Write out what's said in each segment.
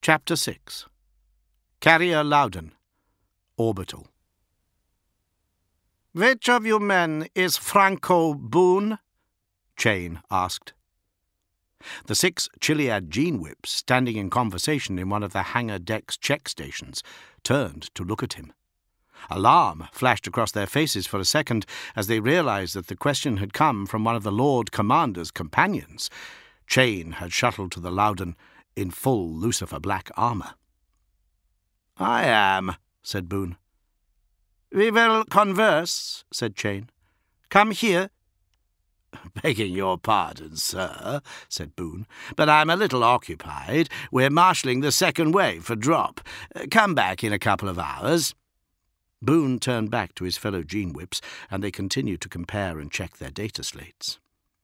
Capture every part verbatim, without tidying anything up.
Chapter six. Carrier Loudon, Orbital. "Which of you men is Franco Boone?" Chain asked. The six Chiliad gene whips, standing in conversation in one of the hangar deck's check stations, turned to look at him. Alarm flashed across their faces for a second as they realized that the question had come from one of the Lord Commander's companions. Chain had shuttled to the Loudon in full Lucifer black armour. "I am," said Boone. "We will converse," said Chain. "Come here." "Begging your pardon, sir," said Boone, "but I'm a little occupied. We're marshalling the second wave for drop. Come back in a couple of hours." Boone turned back to his fellow gene whips, and they continued to compare and check their data slates.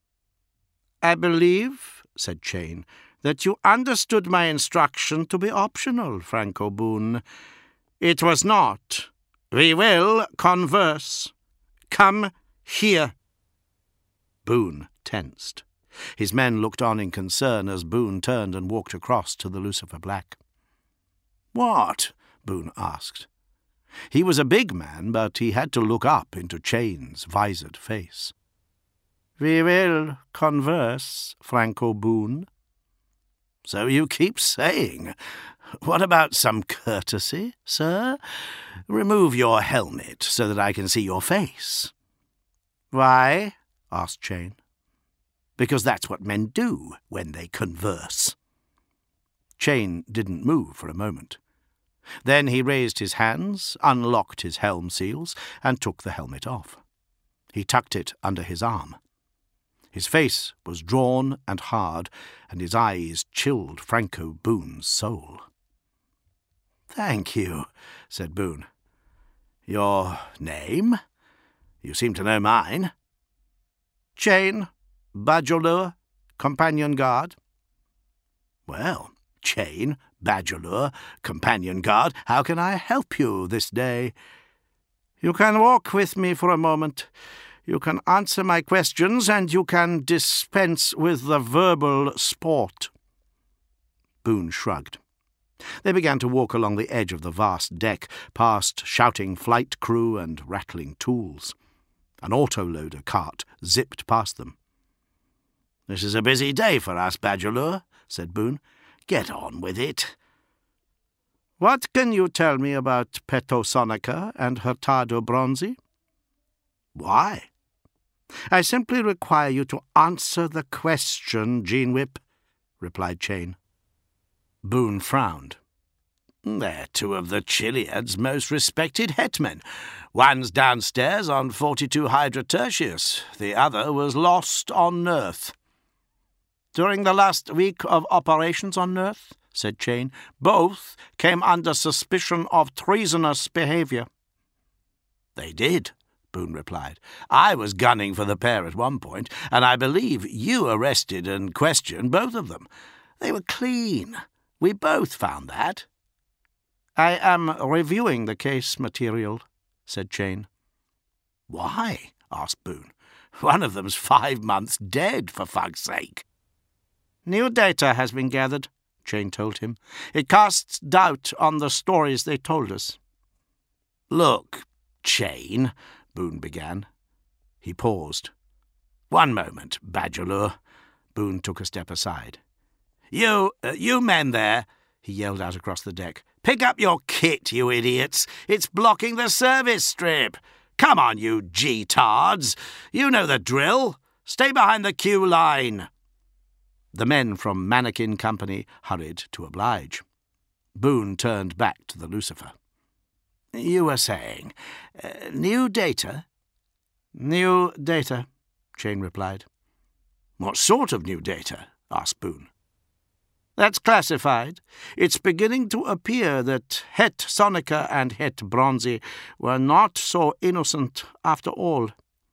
"I believe," said Chain, "that you understood my instruction to be optional, Franco Boone. It was not. We will converse. Come here." Boone tensed. His men looked on in concern as Boone turned and walked across to the Lucifer Black. "What?" Boone asked. He was a big man, but he had to look up into Chain's visored face. "We will converse, Franco Boone." "So you keep saying. What about some courtesy, sir? Remove your helmet so that I can see your face." "Why?" asked Chain. "Because that's what men do when they converse." Chain didn't move for a moment. Then he raised his hands, unlocked his helm seals, and took the helmet off. He tucked it under his arm. His face was drawn and hard, and his eyes chilled Franco Boone's soul. "Thank you," said Boone. "Your name? You seem to know mine." "Chain, Badgerlure, Companion Guard." "Well, Chain, Badgerlure, Companion Guard, how can I help you this day?" "You can walk with me for a moment. You can answer my questions, and you can dispense with the verbal sport." Boone shrugged. They began to walk along the edge of the vast deck, past shouting flight crew and rattling tools. An autoloader cart zipped past them. "This is a busy day for us, Badgerlure," said Boone. "Get on with it." "What can you tell me about Petosonica and Hurtado Bronzi?" "Why?" "I simply require you to answer the question, Gene Whip," replied Chain. Boone frowned. "They're two of the Chiliad's most respected hetmen. One's downstairs on forty-two Hydra Tertius. The other was lost on Nearth." "During the last week of operations on Nearth," said Chain, "both came under suspicion of treasonous behaviour." "They did," Boone replied. "I was gunning for the pair at one point, and I believe you arrested and questioned both of them. They were clean. We both found that." "I am reviewing the case material," said Chain. "Why?" asked Boone. "One of them's five months dead, for fuck's sake." "New data has been gathered," Chain told him. "It casts doubt on the stories they told us." "Look, Chain," Boone began. He paused. "One moment, Badgerlure." Boone took a step aside. You, uh, you men there," he yelled out across the deck. "Pick up your kit, you idiots. It's blocking the service strip. Come on, you G-tards. You know the drill. Stay behind the queue line." The men from Mannequin Company hurried to oblige. Boone turned back to the Lucifer. "You were saying, uh, new data?" "New data," Chain replied. "What sort of new data?" asked Boone. "That's classified. It's beginning to appear that Het Sonica and Het Bronzi were not so innocent after all."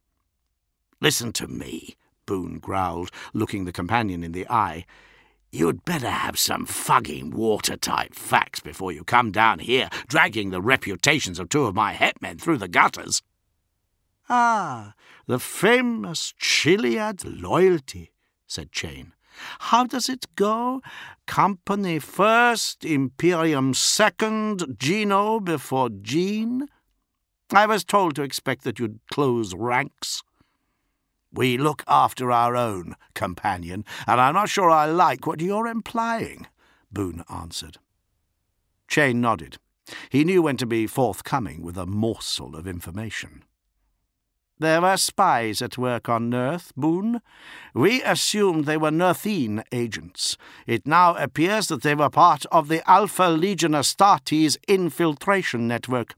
"Listen to me," Boone growled, looking the companion in the eye. "You'd better have some fucking watertight facts before you come down here dragging the reputations of two of my hetmen through the gutters." "Ah, the famous Chiliad loyalty," said Chain. How does it go? Company first, Imperium second, Gino before Jean? I was told to expect that you'd close ranks. We look after our own, companion, and I'm not sure I like what you're implying, Boone answered. Chane nodded. He knew when to be forthcoming with a morsel of information. There were spies at work on Nurth, Boone. We assumed they were Nurthine agents. It now appears that they were part of the Alpha Legion Astartes infiltration network.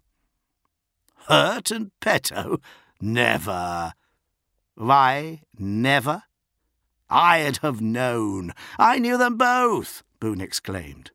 Hurt and Petto? Never. Why, never? I'd have known. I knew them both, Boone exclaimed.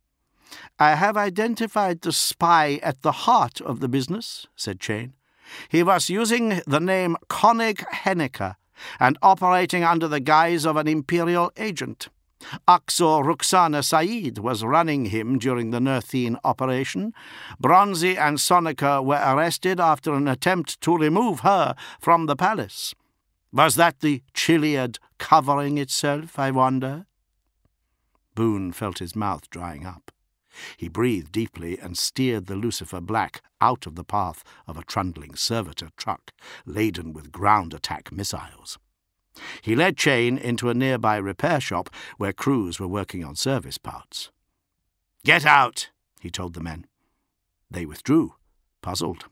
I have identified the spy at the heart of the business, said Chane. He was using the name Konig Henniker and operating under the guise of an Imperial agent. Aksor Ruxana Said was running him during the Nurthine operation. Bronzy and Sonika were arrested after an attempt to remove her from the palace. Was that the Chiliad covering itself, I wonder? Boone felt his mouth drying up. He breathed deeply and steered the Lucifer Black out of the path of a trundling servitor truck laden with ground-attack missiles. He led Chane into a nearby repair shop where crews were working on service parts. "Get out," he told the men. They withdrew, puzzled.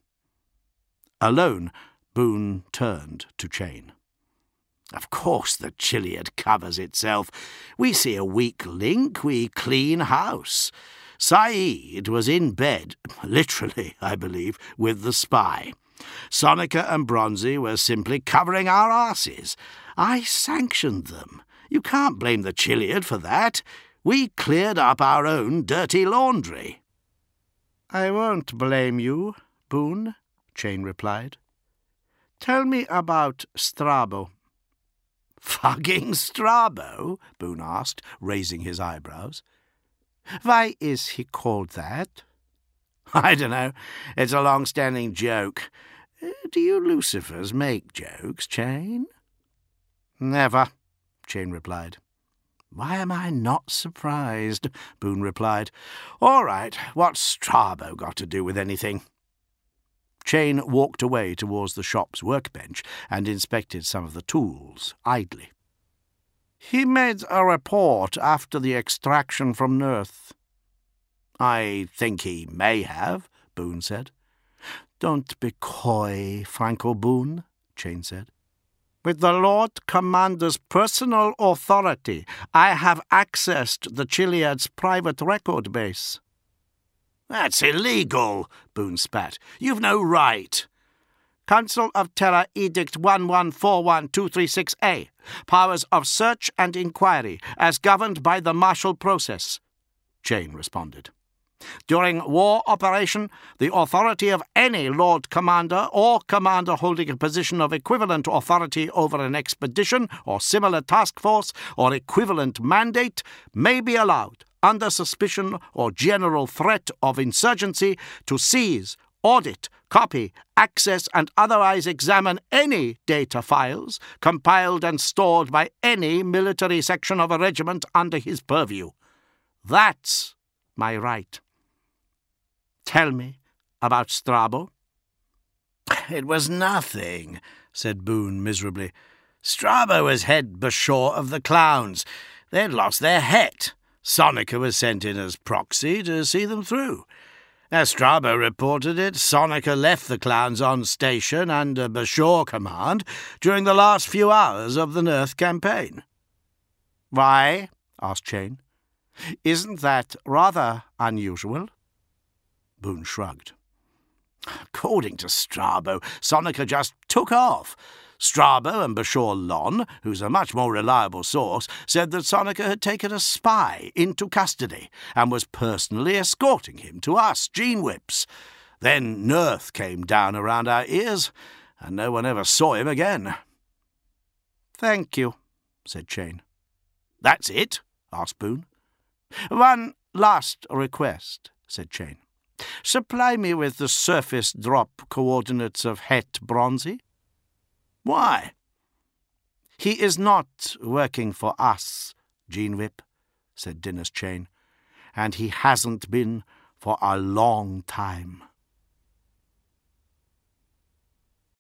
Alone, Boone turned to Chane. "Of course the Chiliad covers itself. We see a weak link, we clean house. Said was in bed, literally, I believe, with the spy. Sonika and Bronzy were simply covering our asses. I sanctioned them. You can't blame the Chiliad for that. We cleared up our own dirty laundry." "I won't blame you, Boone," Chane replied. "Tell me about Strabo." "Fucking Strabo?" Boone asked, raising his eyebrows. "Why is he called that?" "I don't know. It's a long-standing joke. Do you Lucifers make jokes, Chane?" "Never," Chane replied. "Why am I not surprised?" Boone replied. "All right, what's Strabo got to do with anything?" Chane walked away towards the shop's workbench and inspected some of the tools, idly. "He made a report after the extraction from Nurth." "I think he may have," Boone said. "Don't be coy, Franco Boone," Chane said. "With the Lord Commander's personal authority, I have accessed the Chiliad's private record base." "That's illegal," Boone spat. "You've no right." "Council of Terra Edict one one four one two three six A. Powers of search and inquiry, as governed by the martial process," Chane responded. "During war operation, the authority of any Lord Commander or Commander holding a position of equivalent authority over an expedition or similar task force or equivalent mandate may be allowed, under suspicion or general threat of insurgency, to seize, audit, copy, access, and otherwise examine any data files compiled and stored by any military section of a regiment under his purview. That's my right. Tell me about Strabo." "It was nothing," said Boone miserably. "Strabo was head bashaw of the clowns. They'd lost their het. Sonika was sent in as proxy to see them through. As Strabo reported it, Sonika left the clowns on station under Bashaw command during the last few hours of the Nurth campaign." "Why?" asked Chane. "Isn't that rather unusual?" Boone shrugged. "According to Strabo, Sonika just took off. Strabo and Bashaw Lon, who's a much more reliable source, said that Sonika had taken a spy into custody and was personally escorting him to us, Gene Whips. Then Nurth came down around our ears, and no one ever saw him again." "Thank you," said Chane. "That's it?" asked Boone. "One last request," said Chane. "Supply me with the surface drop coordinates of Het Bronzy." "Why?" "He is not working for us, Gene Whip," said Dinas Chane, "and he hasn't been for a long time."